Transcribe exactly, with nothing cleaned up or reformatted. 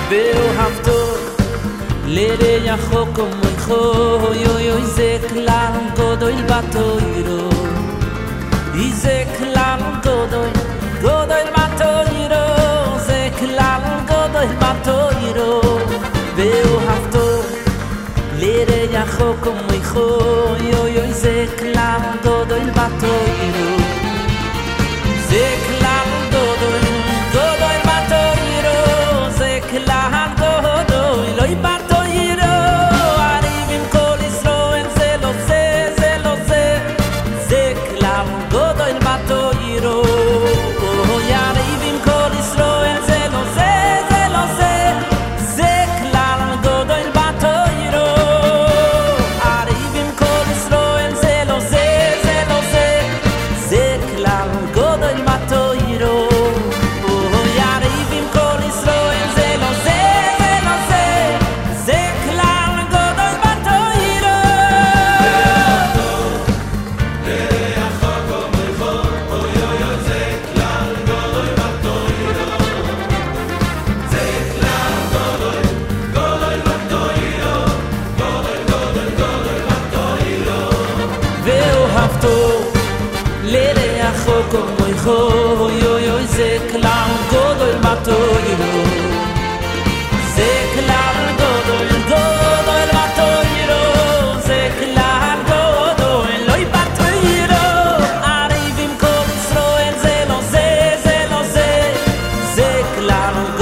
ואוהבתו לרעך כמוך, אוי אוי זה כלל גדול בתורה, זה כלל גדול גדול בתורה, זה כלל גדול בתורה. ואוהבתו לרעך כמוך, אוי אוי זה כלל גדול בתורה, זה כלל גדול גדול בתורה, זה כלל גדול לא בתורה. הריב עם כל ישראל זה לא זה, זה לא זה, זה כלל גדול בתורה. הריב עם כל ישראל זה לא זה, זה לא זה, זה כלל גדול בתורה. הריב עם כל ישראל זה לא זה, זה לא זה, זה כלל גדול בתורה. הריב עם כל ישראל זה לא זה, זה לא זה, זה כלל גדול בתורה. ואוהבתו לרעך כמוך, אוי אוי אוי זה כלל גדול בתורה, זה כלל גדול גדול בתורה, זה כלל גדול לא בתורה. הריב עם כל ישראל זה לא זה, זה לא זה, זה כלל